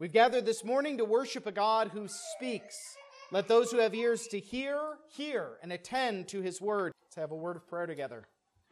We've gathered this morning to worship a God who speaks. Let those who have ears to hear, hear, and attend to his word. Let's have a word of prayer together.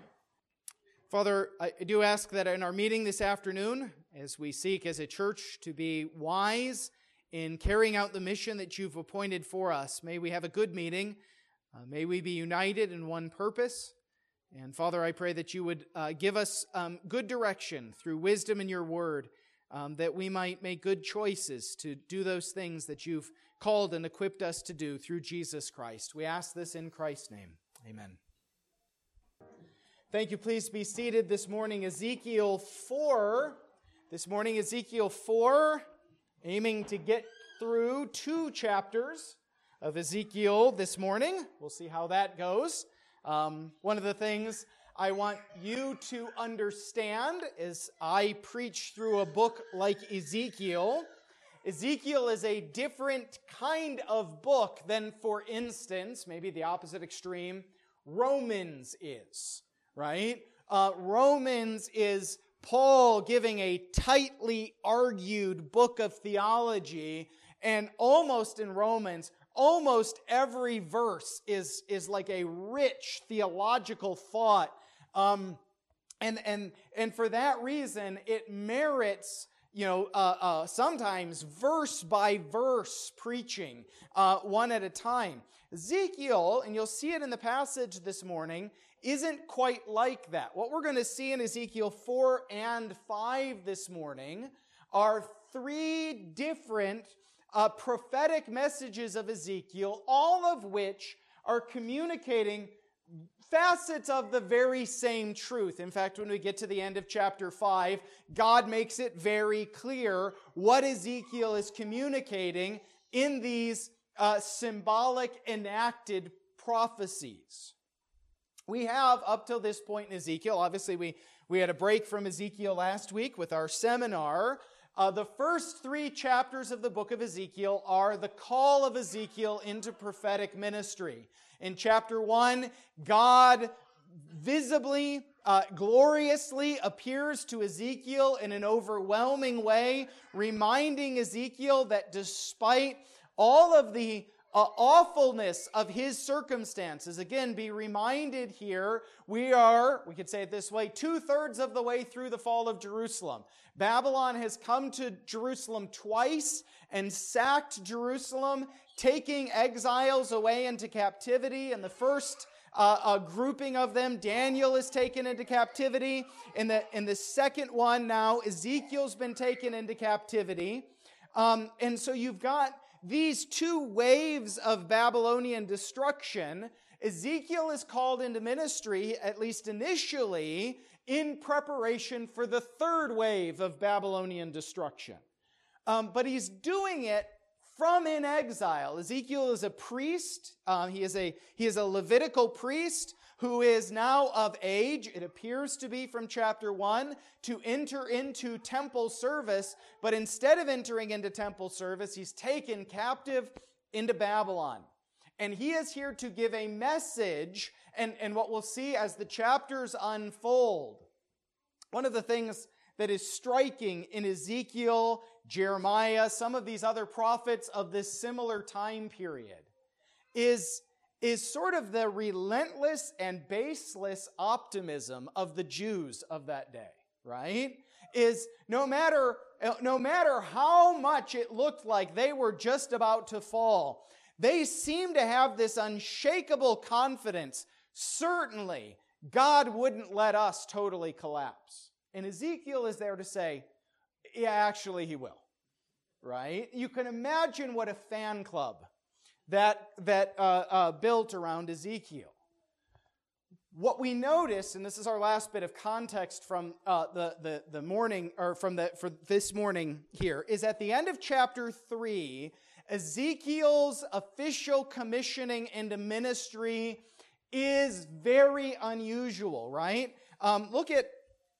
Father, I do ask that in our meeting this afternoon, as we seek as a church to be wise in carrying out the mission that you've appointed for us, may we have a good meeting. May we be united in one purpose. And Father, I pray that you would give us good direction through wisdom in your word, that we might make good choices to do those things that you've called and equipped us to do through Jesus Christ. We ask this in Christ's name. Amen. Thank you. Please be seated this morning. Ezekiel 4. This morning, Ezekiel 4, aiming to get through 2 chapters of Ezekiel this morning. We'll see how that goes. One of the things I want you to understand as I preach through a book like Ezekiel, Ezekiel is a different kind of book than, for instance, maybe the opposite extreme, Romans is, right? Romans is Paul giving a tightly argued book of theology, and almost in Romans, almost every verse is like a rich theological thought. And for that reason, it merits, sometimes verse by verse preaching, one at a time. Ezekiel, and you'll see it in the passage this morning, isn't quite like that. What we're going to see in Ezekiel 4 and 5 this morning are 3 different prophetic messages of Ezekiel, all of which are communicating facets of the very same truth. In fact, when we get to the end of chapter 5, God makes it very clear what Ezekiel is communicating in these symbolic enacted prophecies. We have, up till this point in Ezekiel, obviously we had a break from Ezekiel last week with our seminar. The first 3 chapters of the book of Ezekiel are the call of Ezekiel into prophetic ministry. In chapter 1, God visibly, gloriously appears to Ezekiel in an overwhelming way, reminding Ezekiel that despite all of the awfulness of his circumstances, again, be reminded here, we could say it this way, 2/3 of the way through the fall of Jerusalem. Babylon has come to Jerusalem twice and sacked Jerusalem, taking exiles away into captivity. And the first grouping of them, Daniel is taken into captivity. In the second one now, Ezekiel's been taken into captivity. And so you've got these 2 waves of Babylonian destruction. Ezekiel is called into ministry, at least initially, in preparation for the 3rd wave of Babylonian destruction. But he's doing it from in exile. Ezekiel is a priest. He is a Levitical priest who is now of age, it appears to be from chapter 1, to enter into temple service. But instead of entering into temple service, he's taken captive into Babylon. And he is here to give a message, and what we'll see as the chapters unfold. One of the things that is striking in Ezekiel, Jeremiah, some of these other prophets of this similar time period is sort of the relentless and baseless optimism of the Jews of that day, right? Is no matter how much it looked like they were just about to fall, they seem to have this unshakable confidence. Certainly, God wouldn't let us totally collapse. And Ezekiel is there to say, yeah, actually he will, right? You can imagine what a fan club that built around Ezekiel. What we notice, and this is our last bit of context from the morning, or for this morning here, is at the end of chapter 3, Ezekiel's official commissioning into ministry is very unusual, right? Look at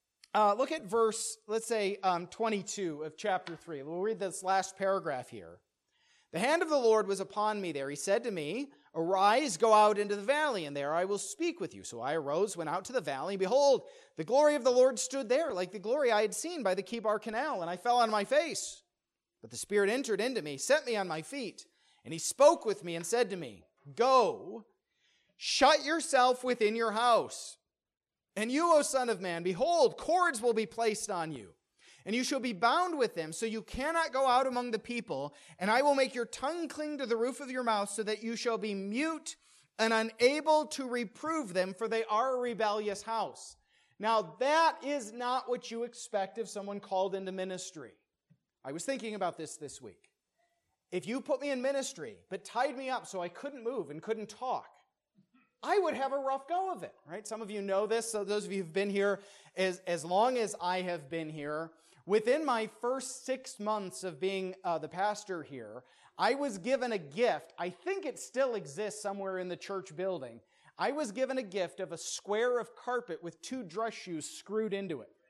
verse, let's say, 22 of chapter 3. We'll read this last paragraph here. The hand of the Lord was upon me there. He said to me, arise, go out into the valley, and there I will speak with you. So I arose, went out to the valley, and behold, the glory of the Lord stood there, like the glory I had seen by the Kibar Canal, and I fell on my face. But the Spirit entered into me, set me on my feet, and he spoke with me and said to me, Go, shut yourself within your house. And you, O son of man, behold, cords will be placed on you, and you shall be bound with them, so you cannot go out among the people. And I will make your tongue cling to the roof of your mouth, so that you shall be mute and unable to reprove them, for they are a rebellious house. Now, that is not what you expect of someone called into ministry. I was thinking about this week. If you put me in ministry, but tied me up so I couldn't move and couldn't talk, I would have a rough go of it, right? Some of you know this, so those of you who've been here as long as I have been here, within my first 6 months of being the pastor here, I was given a gift. I think it still exists somewhere in the church building. I was given a gift of a square of carpet with 2 dress shoes screwed into it.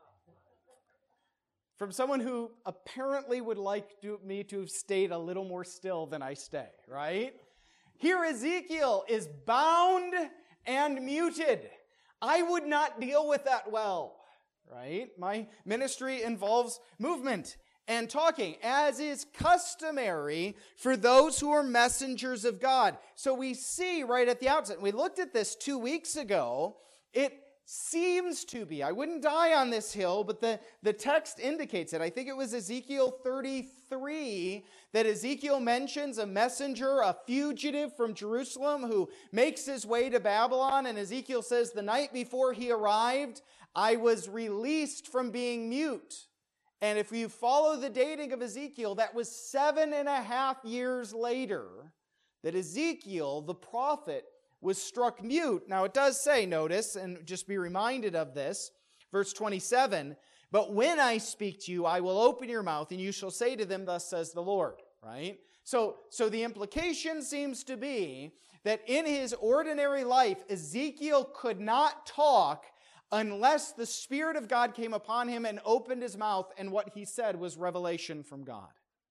From someone who apparently would like me to have stayed a little more still than I stay, right? Here Ezekiel is bound and muted. I would not deal with that well, right? My ministry involves movement and talking, as is customary for those who are messengers of God. So we see right at the outset, we looked at this 2 weeks ago, it seems to be, I wouldn't die on this hill, but the text indicates it. I think it was Ezekiel 33 that Ezekiel mentions a messenger, a fugitive from Jerusalem who makes his way to Babylon. And Ezekiel says, the night before he arrived, I was released from being mute. And if you follow the dating of Ezekiel, that was 7.5 years later that Ezekiel, the prophet, was struck mute. Now it does say, notice, and just be reminded of this, verse 27, but when I speak to you, I will open your mouth, and you shall say to them, thus says the Lord, right? So the implication seems to be that in his ordinary life, Ezekiel could not talk unless the Spirit of God came upon him and opened his mouth, and what he said was revelation from God.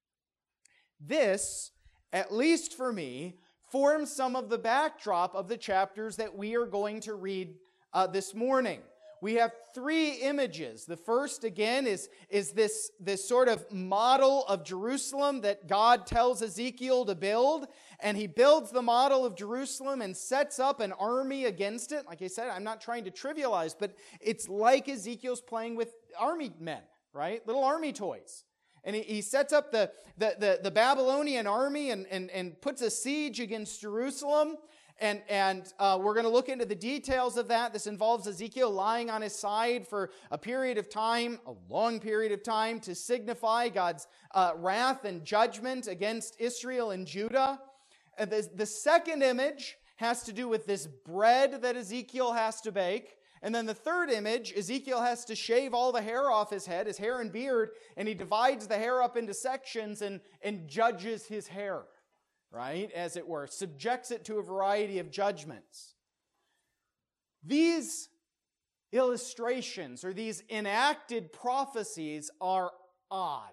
This, at least for me, forms some of the backdrop of the chapters that we are going to read this morning. We have 3 images. The first, again, is this sort of model of Jerusalem that God tells Ezekiel to build. And he builds the model of Jerusalem and sets up an army against it. Like I said, I'm not trying to trivialize, but it's like Ezekiel's playing with army men, right? Little army toys. And he sets up the Babylonian army and puts a siege against Jerusalem. And we're going to look into the details of that. This involves Ezekiel lying on his side for a period of time, a long period of time, to signify God's wrath and judgment against Israel and Judah. And the second image has to do with this bread that Ezekiel has to bake. And then the third image, Ezekiel has to shave all the hair off his head, his hair and beard, and he divides the hair up into sections and judges his hair, right, as it were, subjects it to a variety of judgments. These illustrations or these enacted prophecies are odd.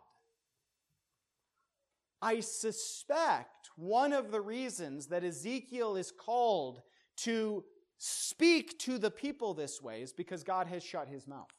I suspect one of the reasons that Ezekiel is called to speak to the people this way is because God has shut his mouth.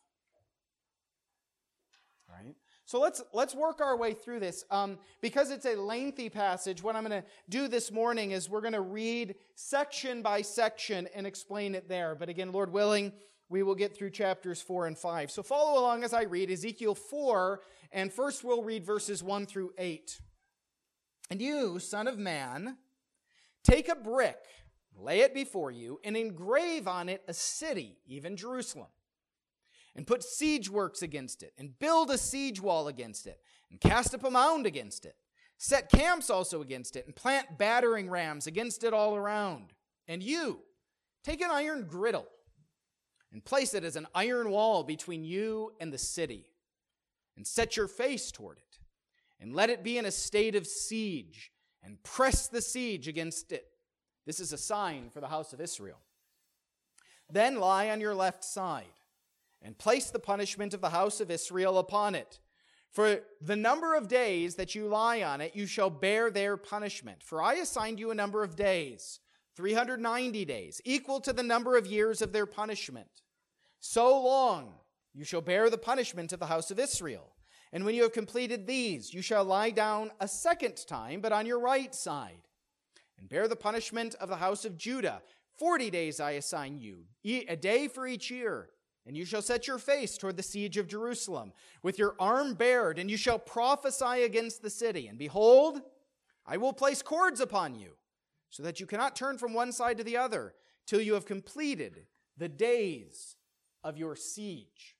Right? So let's work our way through this. Because it's a lengthy passage, what I'm going to do this morning is we're going to read section by section and explain it there. But again, Lord willing, we will get through chapters 4 and 5. So follow along as I read Ezekiel 4, and first we'll read verses 1 through 8. And you, son of man, take a brick, lay it before you, and engrave on it a city, even Jerusalem. And put siege works against it, and build a siege wall against it, and cast up a mound against it. Set camps also against it, and plant battering rams against it all around. And you, take an iron griddle, and place it as an iron wall between you and the city, and set your face toward it, and let it be in a state of siege, and press the siege against it. This is a sign for the house of Israel. Then lie on your left side, and place the punishment of the house of Israel upon it. For the number of days that you lie on it, you shall bear their punishment. For I assigned you a number of days, 390 days, equal to the number of years of their punishment. So long you shall bear the punishment of the house of Israel. And when you have completed these, you shall lie down a second time, but on your right side, and bear the punishment of the house of Judah. 40 days I assign you, a day for each year. And you shall set your face toward the siege of Jerusalem, with your arm bared, and you shall prophesy against the city. And behold, I will place cords upon you, so that you cannot turn from one side to the other, till you have completed the days of your siege.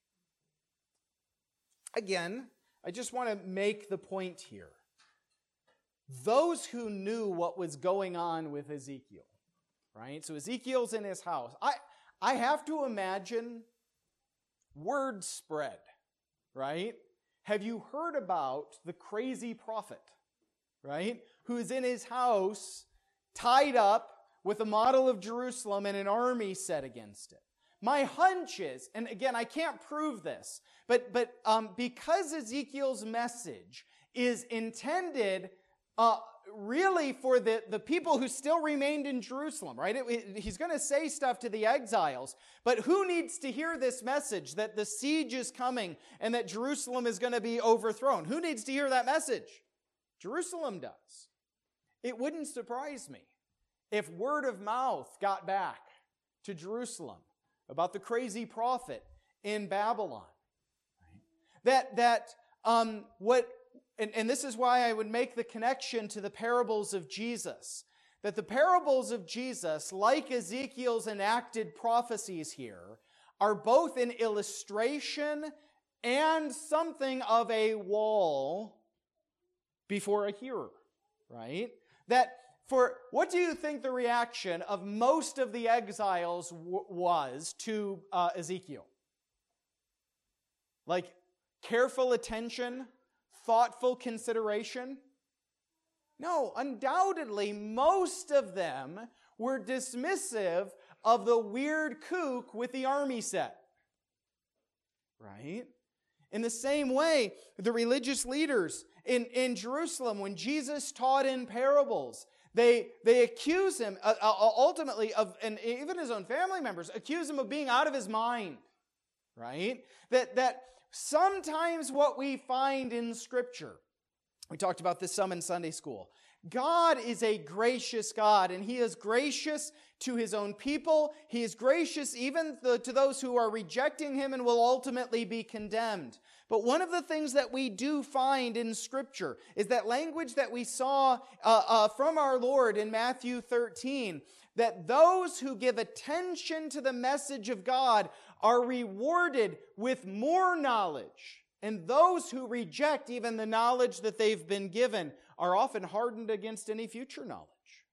Again, I just want to make the point here. Those who knew what was going on with Ezekiel, right? So Ezekiel's in his house. I have to imagine word spread, right? Have you heard about the crazy prophet, right? Who's in his house, tied up with a model of Jerusalem and an army set against it. My hunch is, and again, I can't prove this, but because Ezekiel's message is intended really for the people who still remained in Jerusalem, right? He's going to say stuff to the exiles, but who needs to hear this message that the siege is coming and that Jerusalem is going to be overthrown? Who needs to hear that message? Jerusalem does. It wouldn't surprise me if word of mouth got back to Jerusalem about the crazy prophet in Babylon. Right? And this is why I would make the connection to the parables of Jesus. That the parables of Jesus, like Ezekiel's enacted prophecies here, are both an illustration and something of a wall before a hearer, right? What do you think the reaction of most of the exiles was to Ezekiel? Like careful attention, thoughtful consideration? No, undoubtedly, most of them were dismissive of the weird kook with the army set. Right? In the same way, the religious leaders in Jerusalem, when Jesus taught in parables, they accuse him ultimately of, and even his own family members, accuse him of being out of his mind. Right? That sometimes what we find in Scripture, we talked about this some in Sunday school, God is a gracious God, and He is gracious to His own people. He is gracious even to those who are rejecting Him and will ultimately be condemned. But one of the things that we do find in Scripture is that language that we saw from our Lord in Matthew 13, that those who give attention to the message of God are rewarded with more knowledge. And those who reject even the knowledge that they've been given are often hardened against any future knowledge.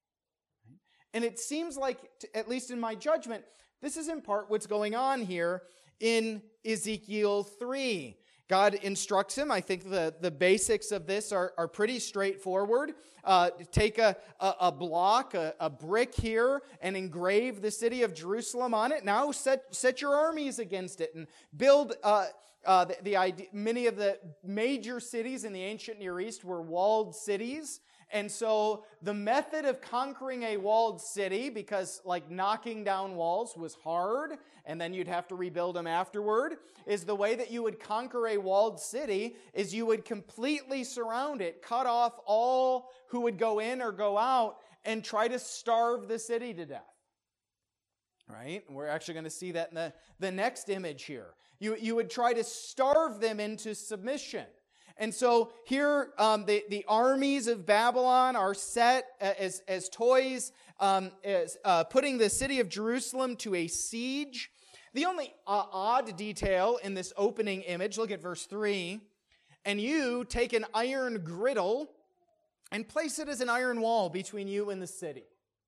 And it seems like, at least in my judgment, this is in part what's going on here in Ezekiel 3. God instructs him. I think the basics of this are pretty straightforward. Take a block, a brick here, and engrave the city of Jerusalem on it. Now set your armies against it and build the idea. Many of the major cities in the ancient Near East were walled cities. And so the method of conquering a walled city, because like knocking down walls was hard, and then you'd have to rebuild them afterward, is the way that you would conquer a walled city is you would completely surround it, cut off all who would go in or go out, and try to starve the city to death. Right? And we're actually going to see that in the next image here. You would try to starve them into submission. And so here, the armies of Babylon are set as toys, putting the city of Jerusalem to a siege. The only odd detail in this opening image, look at verse 3, and you take an iron griddle and place it as an iron wall between you and the city.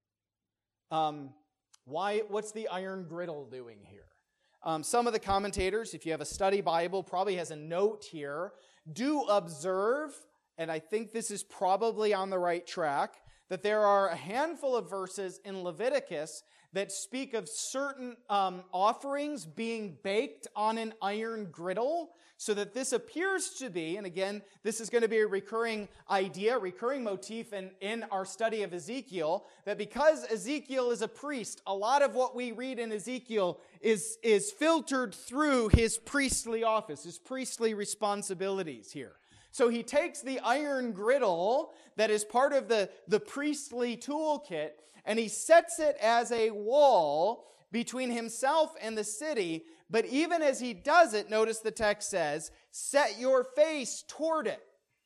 What's the iron griddle doing here? Some of the commentators, if you have a study Bible, probably has a note here. Do observe, and I think this is probably on the right track, that there are a handful of verses in Leviticus that speak of certain offerings being baked on an iron griddle, so that this appears to be, and again, this is going to be a recurring idea, recurring motif in our study of Ezekiel, that because Ezekiel is a priest, a lot of what we read in Ezekiel is filtered through his priestly office, his priestly responsibilities here. So he takes the iron griddle that is part of the priestly toolkit, and he sets it as a wall between himself and the city. But even as he does it, notice the text says, set your face toward it.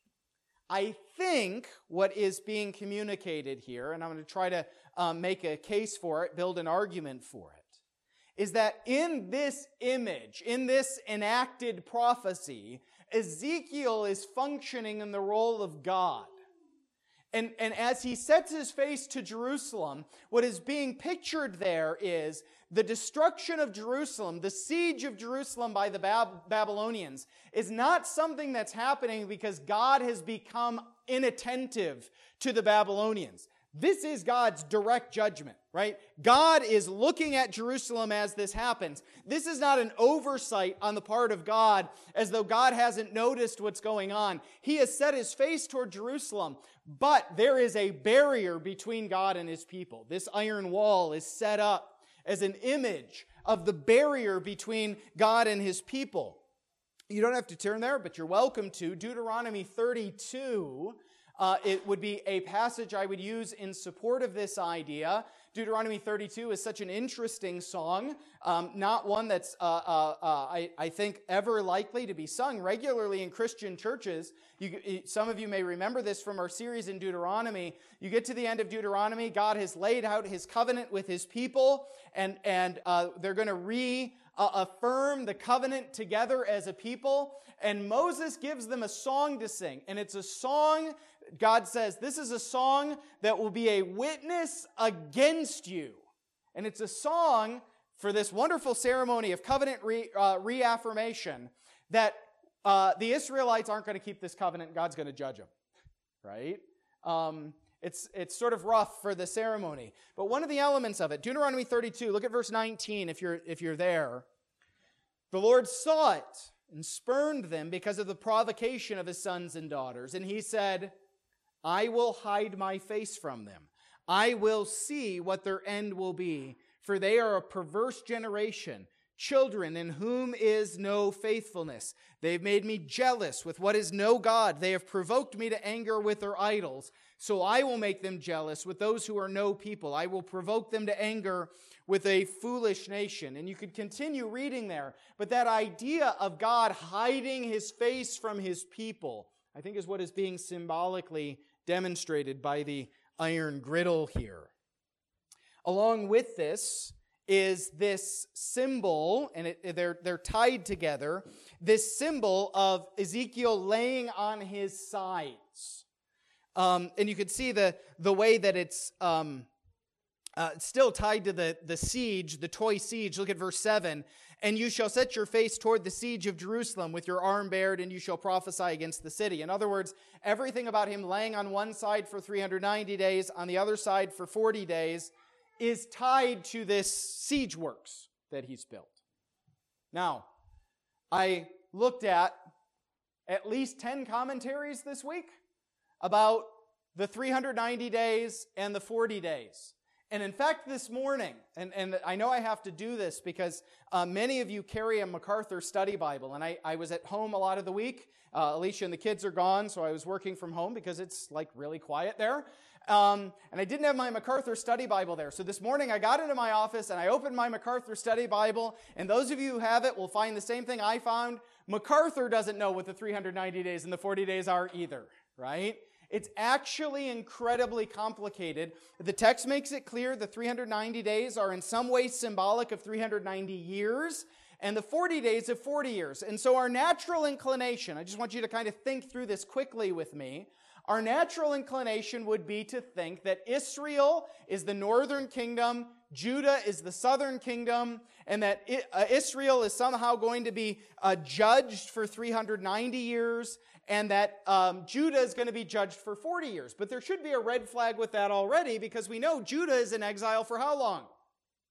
I think what is being communicated here, and I'm going to try to make a case for it, build an argument for it, is that in this image, in this enacted prophecy, Ezekiel is functioning in the role of God. And as he sets his face to Jerusalem, what is being pictured there is the destruction of Jerusalem, the siege of Jerusalem by the Babylonians, is not something that's happening because God has become inattentive to the Babylonians. This is God's direct judgment, right? God is looking at Jerusalem as this happens. This is not an oversight on the part of God, as though God hasn't noticed what's going on. He has set his face toward Jerusalem, but there is a barrier between God and his people. This iron wall is set up as an image of the barrier between God and his people. You don't have to turn there, but you're welcome to. Deuteronomy 32. It would be a passage I would use in support of this idea. Deuteronomy 32 is such an interesting song, not one that's, I think, ever likely to be sung regularly in Christian churches. Some of you may remember this from our series in Deuteronomy. You get to the end of Deuteronomy, God has laid out his covenant with his people, and they're going to reaffirm the covenant together as a people, and Moses gives them a song to sing, and it's a song. God says, this is a song that will be a witness against you. And it's a song for this wonderful ceremony of covenant reaffirmation that the Israelites aren't going to keep this covenant. God's going to judge them, right? It's sort of rough for the ceremony. But one of the elements of it, Deuteronomy 32, look at verse 19 if you're there. The Lord saw it and spurned them because of the provocation of his sons and daughters. And he said, I will hide my face from them. I will see what their end will be, for they are a perverse generation, children in whom is no faithfulness. They've made me jealous with what is no God. They have provoked me to anger with their idols. So I will make them jealous with those who are no people. I will provoke them to anger with a foolish nation. And you could continue reading there, but that idea of God hiding his face from his people, I think, is what is being symbolically demonstrated by the iron griddle here. Along with this is this symbol, and they're tied together, this symbol of Ezekiel laying on his sides. And you can see the way that it's still tied to the siege, the toy siege. Look at verse 7. And you shall set your face toward the siege of Jerusalem with your arm bared, and you shall prophesy against the city. In other words, everything about him laying on one side for 390 days, on the other side for 40 days, is tied to this siege works that he's built. Now, I looked at least 10 commentaries this week about the 390 days and the 40 days. And in fact, this morning, and I know I have to do this because many of you carry a MacArthur Study Bible, and I was at home a lot of the week. Alicia and the kids are gone, so I was working from home because it's like really quiet there. And I didn't have my MacArthur Study Bible there. So this morning I got into my office and I opened my MacArthur Study Bible, and those of you who have it will find the same thing I found. MacArthur doesn't know what the 390 days and the 40 days are either, right? It's actually incredibly complicated. The text makes it clear the 390 days are in some way symbolic of 390 years, and the 40 days of 40 years. And so our natural inclination, I just want you to kind of think through this quickly with me. Our natural inclination would be to think that Israel is the northern kingdom, Judah is the southern kingdom, and that Israel is somehow going to be judged for 390 years, and that Judah is going to be judged for 40 years. But there should be a red flag with that already, because we know Judah is in exile for how long?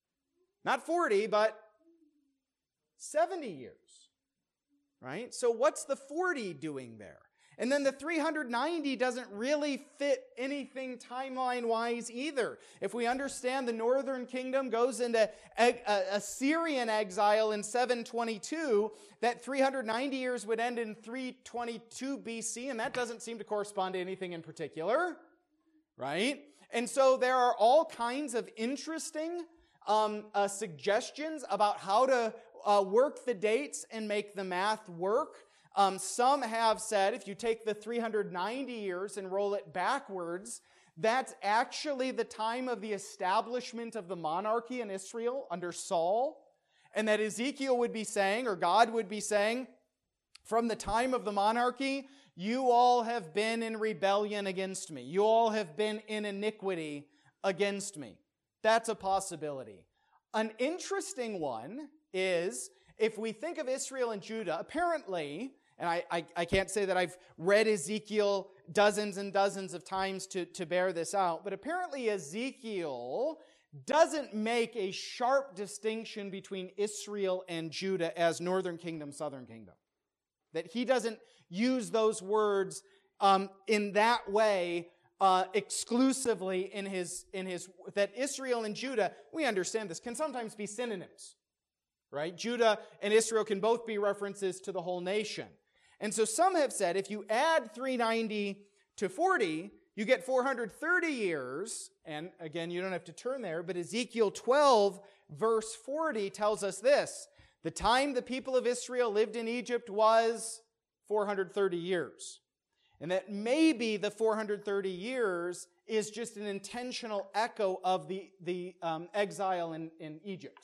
Not 40, but 70 years. Right? So what's the 40 doing there? And then the 390 doesn't really fit anything timeline-wise either. If we understand the northern kingdom goes into Assyrian exile in 722, that 390 years would end in 322 BC, and that doesn't seem to correspond to anything in particular, right? And so there are all kinds of interesting suggestions about how to work the dates and make the math work. Some have said if you take the 390 years and roll it backwards, that's actually the time of the establishment of the monarchy in Israel under Saul. And that Ezekiel would be saying, or God would be saying, from the time of the monarchy, you all have been in rebellion against me. You all have been in iniquity against me. That's a possibility. An interesting one is, if we think of Israel and Judah, apparently, and I can't say that I've read Ezekiel dozens and dozens of times to bear this out, but apparently Ezekiel doesn't make a sharp distinction between Israel and Judah as northern kingdom, southern kingdom. That he doesn't use those words in that way exclusively in his that Israel and Judah, we understand this, can sometimes be synonyms. Right? Judah and Israel can both be references to the whole nation. And so some have said if you add 390 to 40, you get 430 years. And again, you don't have to turn there, but Ezekiel 12, verse 40 tells us this. The time the people of Israel lived in Egypt was 430 years. And that maybe the 430 years is just an intentional echo of the exile in Egypt.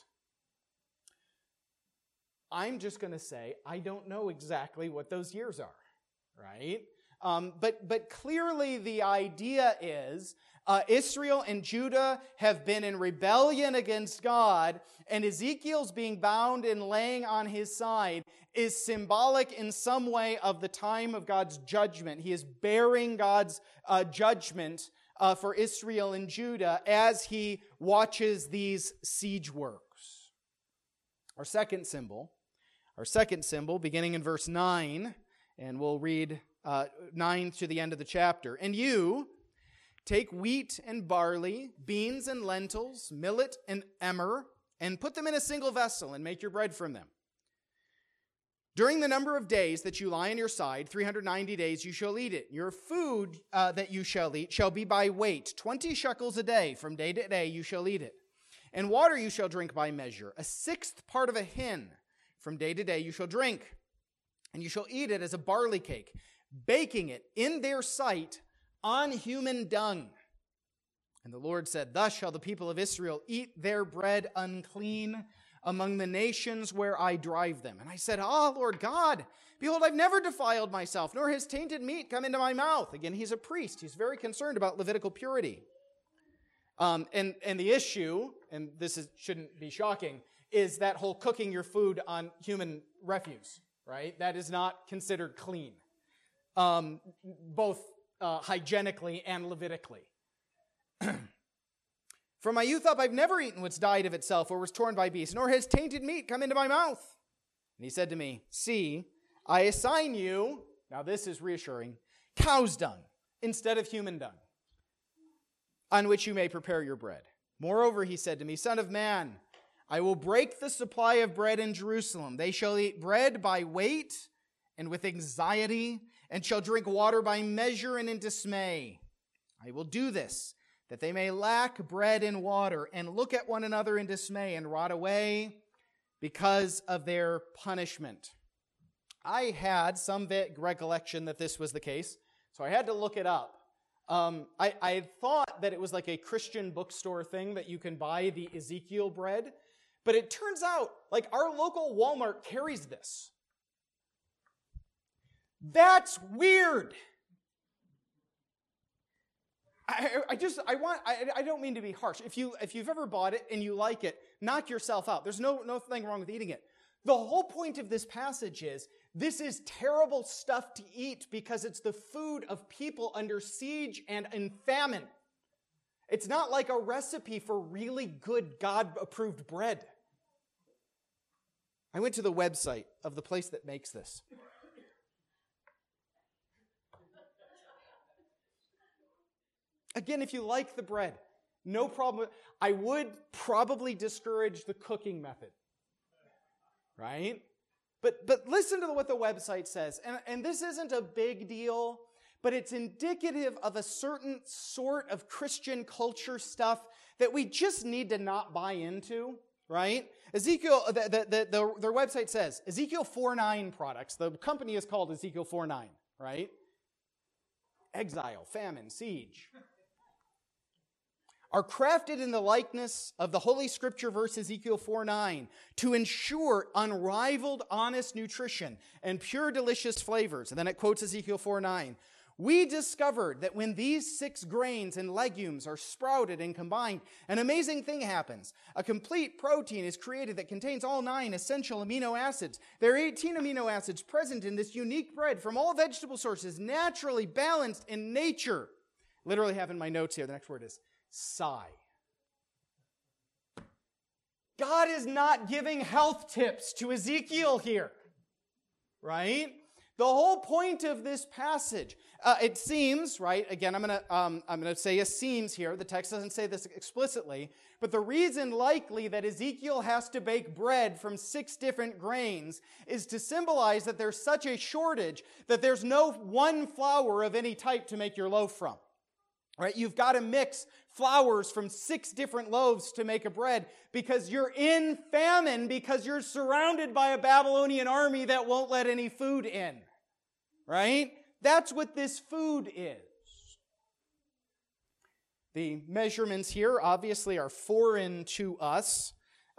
I'm just going to say, I don't know exactly what those years are, right? But clearly the idea is Israel and Judah have been in rebellion against God, and Ezekiel's being bound and laying on his side is symbolic in some way of the time of God's judgment. He is bearing God's judgment for Israel and Judah as he watches these siege works. Our second symbol, beginning in verse 9, and we'll read 9 to the end of the chapter. And you take wheat and barley, beans and lentils, millet and emmer, and put them in a single vessel and make your bread from them. During the number of days that you lie on your side, 390 days you shall eat it. Your food that you shall eat shall be by weight, 20 shekels a day. From day to day you shall eat it. And water you shall drink by measure, a sixth part of a hin. From day to day you shall drink, and you shall eat it as a barley cake, baking it in their sight on human dung. And the Lord said, thus shall the people of Israel eat their bread unclean among the nations where I drive them. And I said, Lord God, behold, I've never defiled myself, nor has tainted meat come into my mouth. Again, he's a priest. He's very concerned about Levitical purity. And the issue, and shouldn't be shocking, is that whole cooking your food on human refuse, right? That is not considered clean, both hygienically and Levitically. From my youth up, I've never eaten what's died of itself or was torn by beasts, nor has tainted meat come into my mouth. And he said to me, see, I assign you, now this is reassuring, cow's dung instead of human dung, on which you may prepare your bread. Moreover, he said to me, Son of man, I will break the supply of bread in Jerusalem. They shall eat bread by weight and with anxiety, and shall drink water by measure and in dismay. I will do this, that they may lack bread and water, and look at one another in dismay, and rot away because of their punishment. I had some vague recollection that this was the case, so I had to look it up. I had thought that it was like a Christian bookstore thing that you can buy the Ezekiel bread, but it turns out, like, our local Walmart carries this. That's weird. I don't mean to be harsh. If you've ever bought it and you like it, knock yourself out. There's nothing wrong with eating it. The whole point of this passage is this is terrible stuff to eat because it's the food of people under siege and in famine. It's not like a recipe for really good God-approved bread. I went to the website of the place that makes this. Again, if you like the bread, no problem. I would probably discourage the cooking method, right? But listen to what the website says. And this isn't a big deal, but it's indicative of a certain sort of Christian culture stuff that we just need to not buy into, right? Ezekiel, their website says, Ezekiel 4:9 products. The company is called Ezekiel 4:9, right? Exile, famine, siege. Are crafted in the likeness of the Holy Scripture verse Ezekiel 4:9 to ensure unrivaled, honest nutrition and pure, delicious flavors. And then it quotes Ezekiel 4:9. We discovered that when these 6 grains and legumes are sprouted and combined, an amazing thing happens. A complete protein is created that contains all 9 essential amino acids. There are 18 amino acids present in this unique bread from all vegetable sources, naturally balanced in nature. Literally have in my notes here, the next word is sigh. God is not giving health tips to Ezekiel here, right? The whole point of this passage, it seems, right? Again, I'm gonna say it seems here. The text doesn't say this explicitly, but the reason likely that Ezekiel has to bake bread from 6 different grains is to symbolize that there's such a shortage that there's no one flour of any type to make your loaf from. Right? You've got to mix flours from 6 different loaves to make a bread because you're in famine, because you're surrounded by a Babylonian army that won't let any food in. Right? That's what this food is. The measurements here obviously are foreign to us.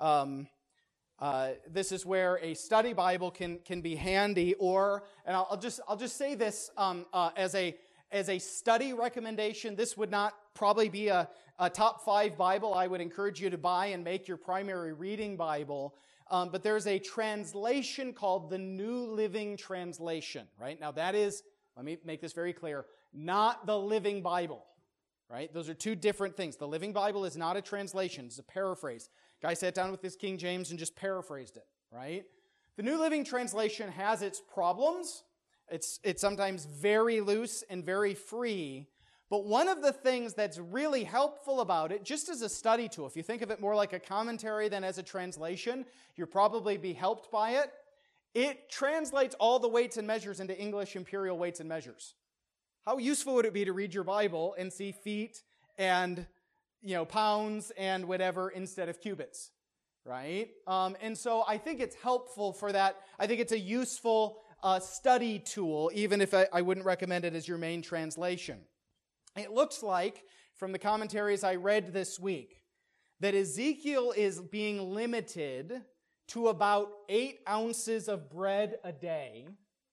This is where a study Bible can be handy, and I'll just say this as a study recommendation. This would not probably be a top 5 Bible I would encourage you to buy and make your primary reading Bible. But there's a translation called the New Living Translation, right? Now that is, let me make this very clear, not the Living Bible, right? Those are 2 different things. The Living Bible is not a translation, it's a paraphrase. Guy sat down with this King James and just paraphrased it, right? The New Living Translation has its problems. It's sometimes very loose and very free. But one of the things that's really helpful about it, just as a study tool, if you think of it more like a commentary than as a translation, you'll probably be helped by it. It translates all the weights and measures into English imperial weights and measures. How useful would it be to read your Bible and see feet and, pounds and whatever instead of cubits, right? And so I think it's helpful for that. I think it's a useful study tool, even if I wouldn't recommend it as your main translation. It looks like, from the commentaries I read this week, that Ezekiel is being limited to about 8 ounces of bread a day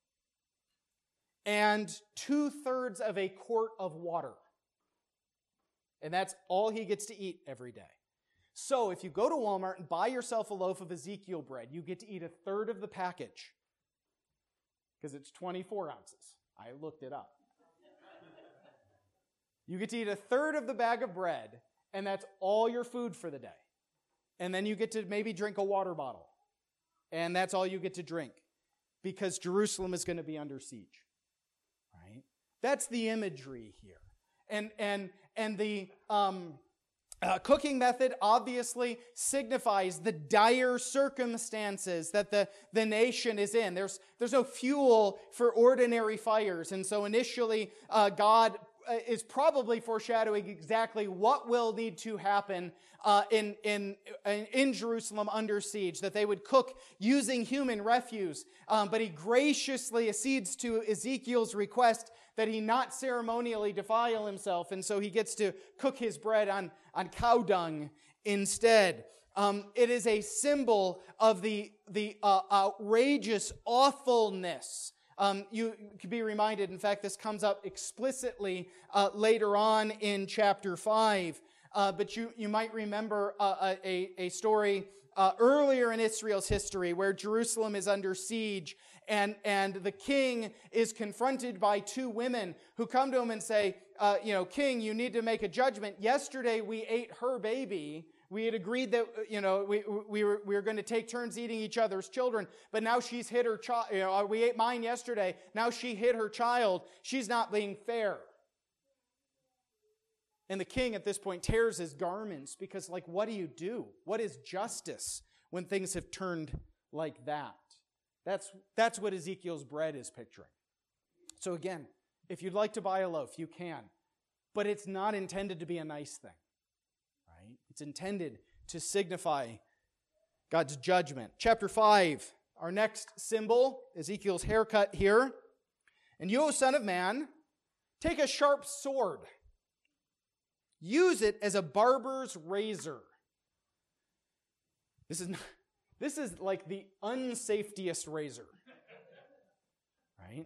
and 2/3 of a quart of water. And that's all he gets to eat every day. So if you go to Walmart and buy yourself a loaf of Ezekiel bread, you get to eat 1/3 of the package, because it's 24 ounces. I looked it up. You get to eat 1/3 of the bag of bread, and that's all your food for the day. And then you get to maybe drink a water bottle. And that's all you get to drink, because Jerusalem is going to be under siege. Right? That's the imagery here. And the cooking method obviously signifies the dire circumstances that the nation is in. There's no fuel for ordinary fires. And so initially, God is probably foreshadowing exactly what will need to happen in Jerusalem under siege, that they would cook using human refuse. But he graciously accedes to Ezekiel's request that he not ceremonially defile himself, and so he gets to cook his bread on cow dung instead. It is a symbol of the outrageous awfulness. You could be reminded, in fact, this comes up explicitly later on in chapter 5, but you might remember a story earlier in Israel's history where Jerusalem is under siege, and the king is confronted by 2 women who come to him and say, King, you need to make a judgment. Yesterday we ate her baby, We had agreed that, we were going to take turns eating each other's children, but now she's hit her child. We ate mine yesterday. Now she hit her child. She's not being fair. And the king at this point tears his garments because, what do you do? What is justice when things have turned like that? That's what Ezekiel's bread is picturing. So again, if you'd like to buy a loaf, you can. But it's not intended to be a nice thing. Right? It's intended to signify God's judgment. Chapter 5, our next symbol, Ezekiel's haircut here. And you, O son of man, take a sharp sword. Use it as a barber's razor. This is like the unsafetiest razor. Right?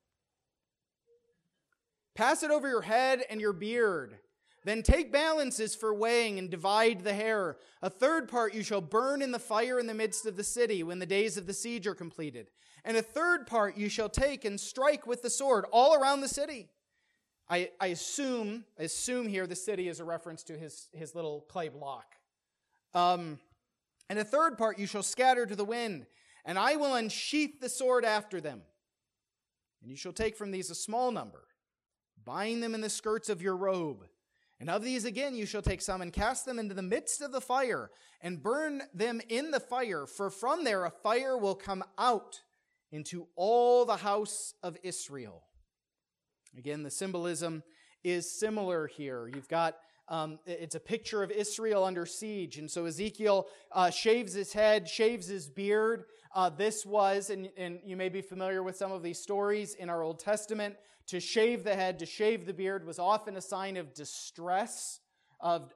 Pass it over your head and your beard. Then take balances for weighing and divide the hair. A third part you shall burn in the fire in the midst of the city when the days of the siege are completed. And a third part you shall take and strike with the sword all around the city. I assume here the city is a reference to his little clay block. And a third part you shall scatter to the wind, and I will unsheath the sword after them. And you shall take from these a small number, bind them in the skirts of your robe. And of these again you shall take some and cast them into the midst of the fire, and burn them in the fire, for from there a fire will come out into all the house of Israel. Again, the symbolism is similar here. You've got, it's a picture of Israel under siege. And so Ezekiel shaves his head, shaves his beard. This was, and you may be familiar with some of these stories in our Old Testament, to shave the head, to shave the beard was often a sign of distress, of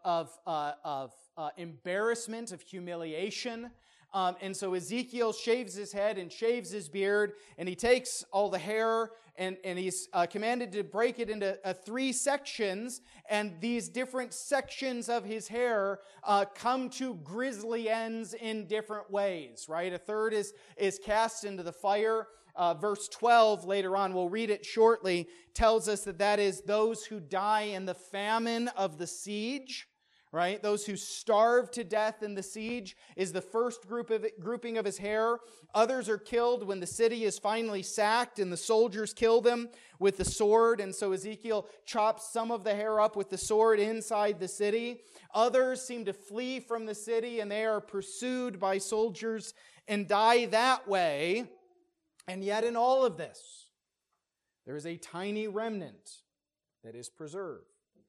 embarrassment, of humiliation. And so Ezekiel shaves his head and shaves his beard, and he takes all the hair, and he's commanded to break it into 3 sections, and these different sections of his hair come to grisly ends in different ways, right? A third is cast into the fire. Verse 12, later on, we'll read it shortly, tells us that is those who die in the famine of the siege. Right? Those who starve to death in the siege is the first grouping of his hair. Others are killed when the city is finally sacked and the soldiers kill them with the sword. And so Ezekiel chops some of the hair up with the sword inside the city. Others seem to flee from the city and they are pursued by soldiers and die that way. And yet in all of this, there is a tiny remnant that is preserved.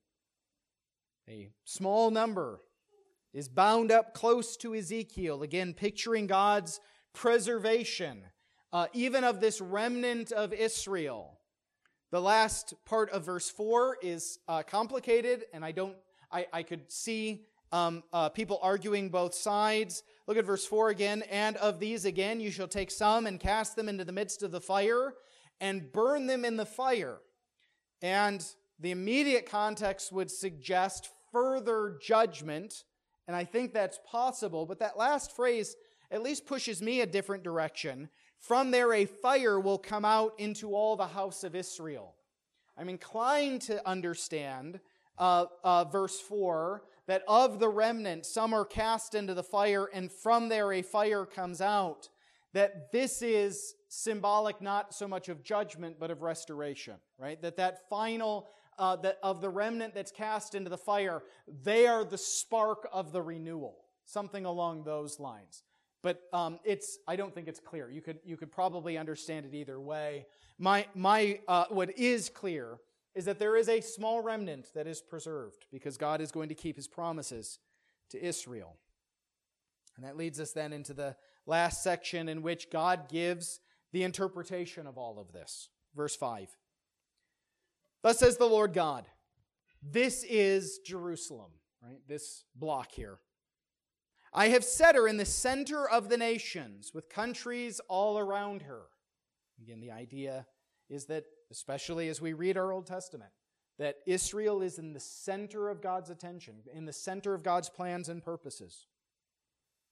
A small number is bound up close to Ezekiel, again picturing God's preservation, even of this remnant of Israel. The last part of verse 4 is complicated, and I could see people arguing both sides. Look at verse 4 again. And of these again you shall take some and cast them into the midst of the fire and burn them in the fire. And the immediate context would suggest further judgment, and I think that's possible, but that last phrase at least pushes me a different direction. From there a fire will come out into all the house of Israel. I'm inclined to understand verse 4, that of the remnant some are cast into the fire, and from there a fire comes out, that this is symbolic not so much of judgment, but of restoration, right? That final, of the remnant that's cast into the fire, they are the spark of the renewal, something along those lines. But I don't think it's clear. You could probably understand it either way. What is clear is that there is a small remnant that is preserved because God is going to keep his promises to Israel. And that leads us then into the last section in which God gives the interpretation of all of this. Verse 5. Thus says the Lord God, this is Jerusalem, right? This block here. I have set her in the center of the nations with countries all around her. Again, the idea is that, especially as we read our Old Testament, that Israel is in the center of God's attention, in the center of God's plans and purposes.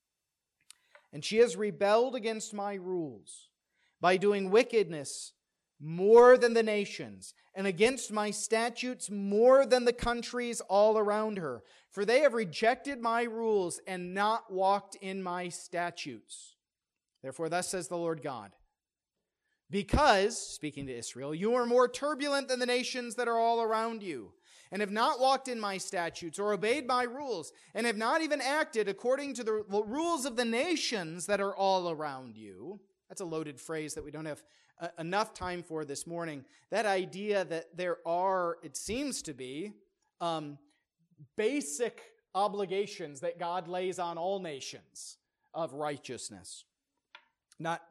And she has rebelled against my rules by doing wickedness more than the nations, and against my statutes more than the countries all around her. For they have rejected my rules and not walked in my statutes. Therefore, thus says the Lord God, because, speaking to Israel, you are more turbulent than the nations that are all around you, and have not walked in my statutes or obeyed my rules, and have not even acted according to the rules of the nations that are all around you. That's a loaded phrase that we don't have enough time for this morning. That idea that there are, it seems to be, basic obligations that God lays on all nations of righteousness, not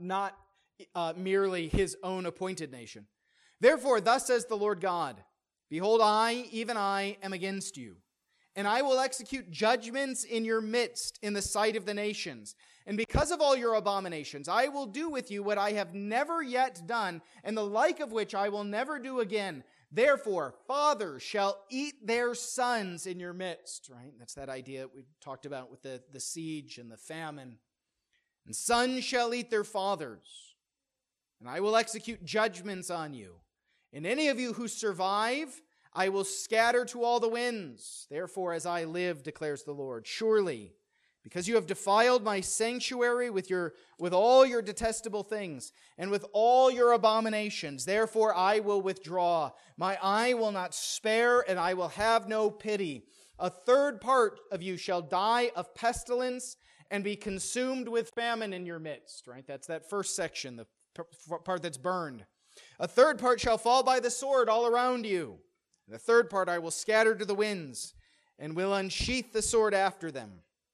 merely his own appointed nation. Therefore, thus says the Lord God, behold, I, even I, am against you, and I will execute judgments in your midst in the sight of the nations. And because of all your abominations, I will do with you what I have never yet done, and the like of which I will never do again. Therefore, fathers shall eat their sons in your midst. Right? That's that idea we talked about with the siege and the famine. And sons shall eat their fathers. And I will execute judgments on you. And any of you who survive, I will scatter to all the winds. Therefore, as I live, declares the Lord, surely, because you have defiled my sanctuary with all your detestable things and with all your abominations, therefore I will withdraw. My eye will not spare, and I will have no pity. A third part of you shall die of pestilence and be consumed with famine in your midst. Right? That's that first section, the part that's burned. A third part shall fall by the sword all around you. And the third part I will scatter to the winds and will unsheath the sword after them.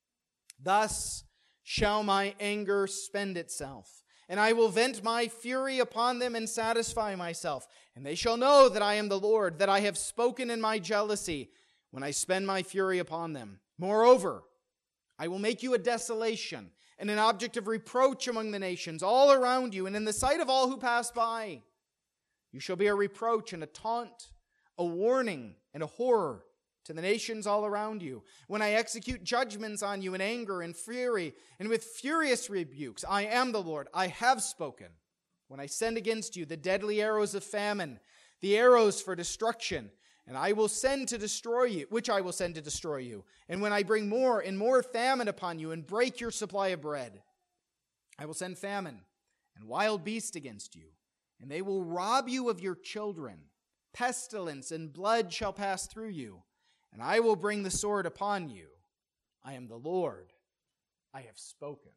Thus shall my anger spend itself, and I will vent my fury upon them and satisfy myself. And they shall know that I am the Lord, that I have spoken in my jealousy when I spend my fury upon them. Moreover, I will make you a desolation and an object of reproach among the nations all around you, and in the sight of all who pass by. You shall be a reproach and a taunt, a warning and a horror to the nations all around you. When I execute judgments on you in anger and fury and with furious rebukes, I am the Lord, I have spoken. When I send against you the deadly arrows of famine, the arrows for destruction, and I will send to destroy you, which I will send to destroy you. And when I bring more and more famine upon you and break your supply of bread, I will send famine and wild beast against you, and they will rob you of your children. Pestilence and blood shall pass through you, and I will bring the sword upon you. I am the Lord. I have spoken.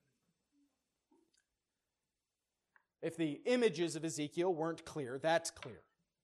If the images of Ezekiel weren't clear, that's clear.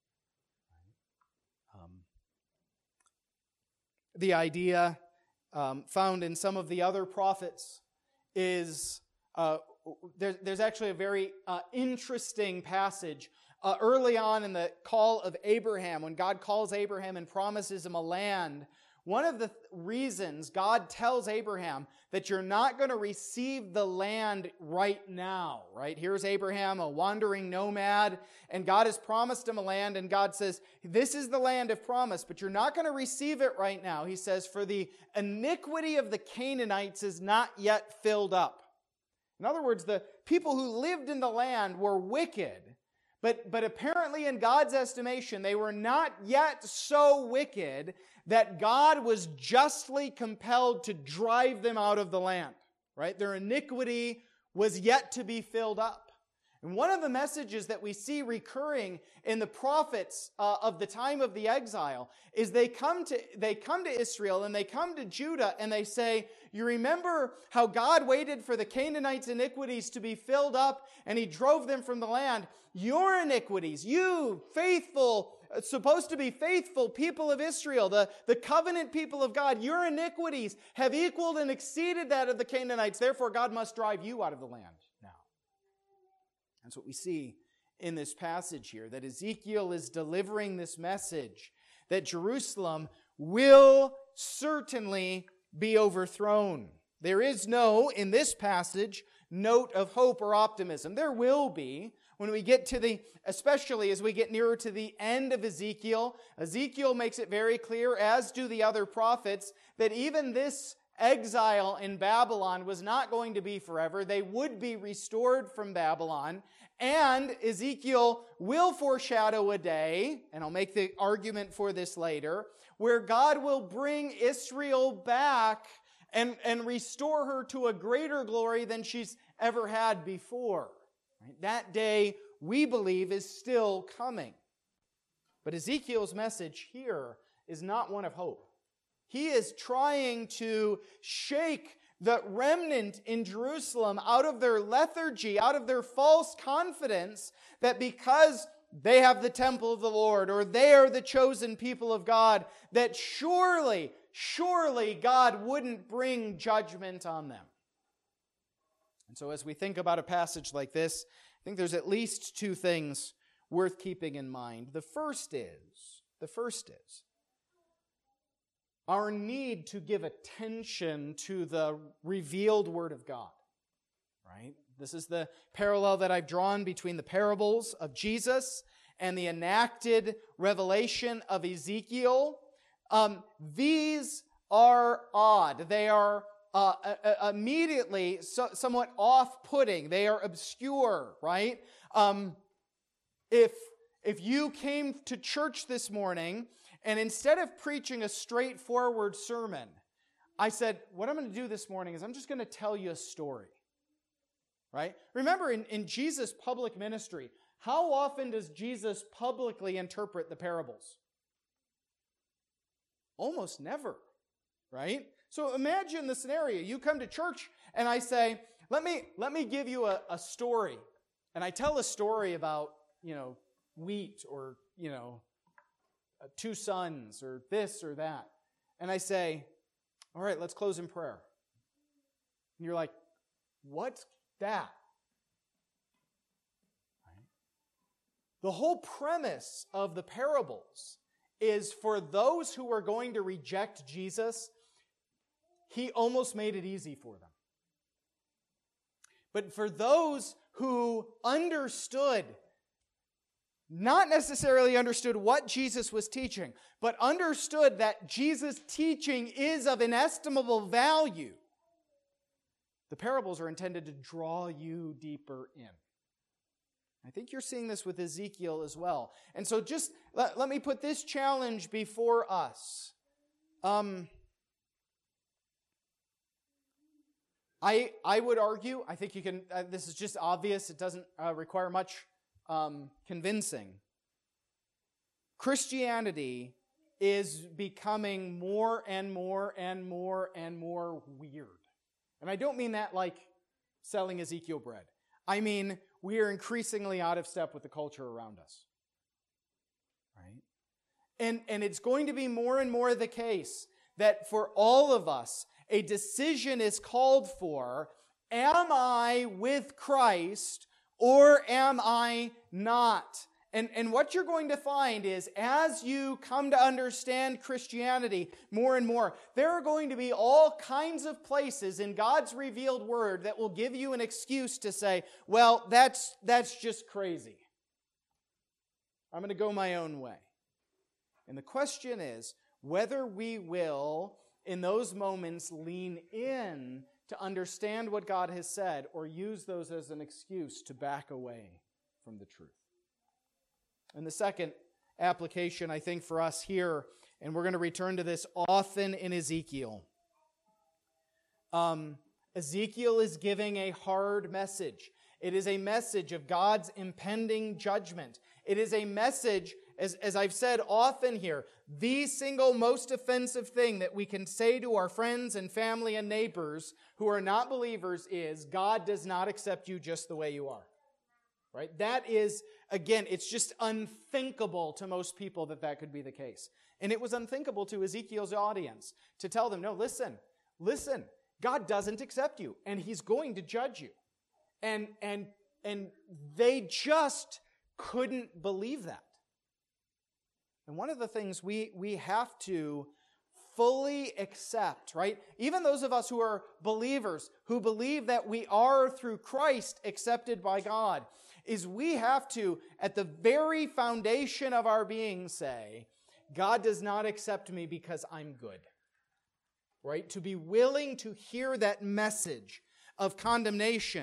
The idea found in some of the other prophets is there's actually a very interesting passage early on in the call of Abraham, when God calls Abraham and promises him a land. One of the reasons God tells Abraham that you're not going to receive the land right now, right? Here's Abraham, a wandering nomad, and God has promised him a land, and God says, this is the land of promise, but you're not going to receive it right now. He says, for the iniquity of the Canaanites is not yet filled up. In other words, the people who lived in the land were wicked, but apparently in God's estimation, they were not yet so wicked that God was justly compelled to drive them out of the land, right? Their iniquity was yet to be filled up. And one of the messages that we see recurring in the prophets of the time of the exile is they come to Israel and they come to Judah and they say, you remember how God waited for the Canaanites' iniquities to be filled up and he drove them from the land? Your iniquities, you faithful, supposed to be faithful people of Israel, the covenant people of God, your iniquities have equaled and exceeded that of the Canaanites. Therefore, God must drive you out of the land now. That's what we see in this passage here, that Ezekiel is delivering this message that Jerusalem will certainly be overthrown. There is no, in this passage, note of hope or optimism. There will be. When we get to especially as we get nearer to the end of Ezekiel, Ezekiel makes it very clear, as do the other prophets, that even this exile in Babylon was not going to be forever. They would be restored from Babylon, And Ezekiel will foreshadow a day, and I'll make the argument for this later, where God will bring Israel back and restore her to a greater glory than she's ever had before. Right? That day, we believe, is still coming. But Ezekiel's message here is not one of hope. He is trying to shake the remnant in Jerusalem out of their lethargy, out of their false confidence that because they have the temple of the Lord or they are the chosen people of God, that surely God wouldn't bring judgment on them. And so as we think about a passage like this, I think there's at least two things worth keeping in mind. The first is our need to give attention to the revealed Word of God, right? This is the parallel that I've drawn between the parables of Jesus and the enacted revelation of Ezekiel. These are odd. They are immediately somewhat off-putting. They are obscure, right? If you came to church this morning and instead of preaching a straightforward sermon, I said, what I'm going to do this morning is I'm just going to tell you a story. Right? Remember, in Jesus' public ministry, how often does Jesus publicly interpret the parables? Almost never. Right? So imagine the scenario. You come to church and I say, let me give you a story. And I tell a story about, wheat or, two sons or this or that. And I say, all right, let's close in prayer. And you're like, what's that? Right? The whole premise of the parables is for those who are going to reject Jesus, he almost made it easy for them. But for those who understood, not necessarily understood what Jesus was teaching, but understood that Jesus' teaching is of inestimable value, the parables are intended to draw you deeper in. I think you're seeing this with Ezekiel as well. And so just let me put this challenge before us. I would argue, I think you can, this is just obvious, it doesn't require much convincing. Christianity is becoming more and more and more and more weird. And I don't mean that like selling Ezekiel bread. I mean, we are increasingly out of step with the culture around us. Right? And it's going to be more and more the case that for all of us, a decision is called for. Am I with Christ or am I not? And what you're going to find is as you come to understand Christianity more and more, there are going to be all kinds of places in God's revealed word that will give you an excuse to say, well, that's just crazy. I'm going to go my own way. And the question is whether we will, in those moments, lean in to understand what God has said or use those as an excuse to back away from the truth. And the second application, I think, for us here, and we're going to return to this often in Ezekiel. Ezekiel is giving a hard message. It is a message of God's impending judgment. It is a message, as I've said often here, the single most offensive thing that we can say to our friends and family and neighbors who are not believers is, God does not accept you just the way you are. Right? That is, again, it's just unthinkable to most people that could be the case. And it was unthinkable to Ezekiel's audience to tell them, no, listen, God doesn't accept you, and he's going to judge you. And they just couldn't believe that. And one of the things we have to fully accept, right? Even those of us who are believers, who believe that we are through Christ accepted by God, is we have to, at the very foundation of our being, say, God does not accept me because I'm good. Right? To be willing to hear that message of condemnation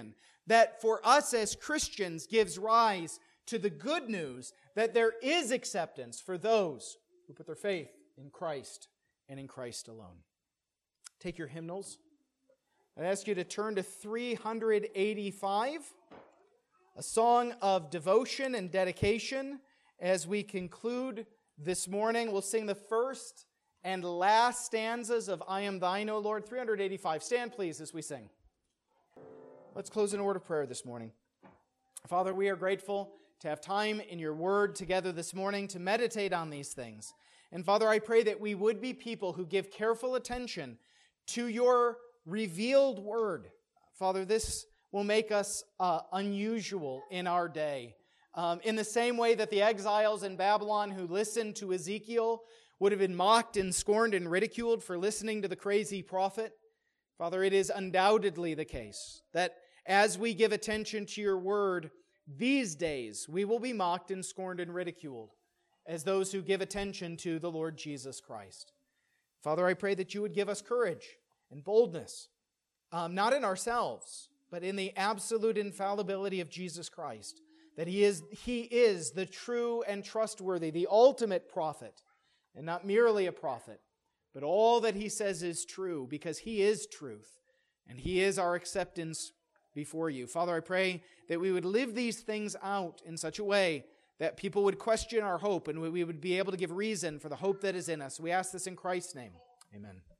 that for us as Christians gives rise to the good news that there is acceptance for those who put their faith in Christ and in Christ alone. Take your hymnals. I ask you to turn to 385, a song of devotion and dedication. As we conclude this morning, we'll sing the first and last stanzas of I Am Thine, O Lord. 385. Stand, please, as we sing. Let's close in a word of prayer this morning. Father, we are grateful to have time in your word together this morning to meditate on these things. And Father, I pray that we would be people who give careful attention to your revealed word. Father, this will make us unusual in our day. In the same way that the exiles in Babylon who listened to Ezekiel would have been mocked and scorned and ridiculed for listening to the crazy prophet, Father, it is undoubtedly the case that as we give attention to your word these days, we will be mocked and scorned and ridiculed as those who give attention to the Lord Jesus Christ. Father, I pray that you would give us courage and boldness, not in ourselves, but in the absolute infallibility of Jesus Christ, that He is the true and trustworthy, the ultimate prophet, and not merely a prophet, but all that He says is true, because He is truth, and He is our acceptance before you. Father, I pray that we would live these things out in such a way that people would question our hope, and we would be able to give reason for the hope that is in us. We ask this in Christ's name. Amen.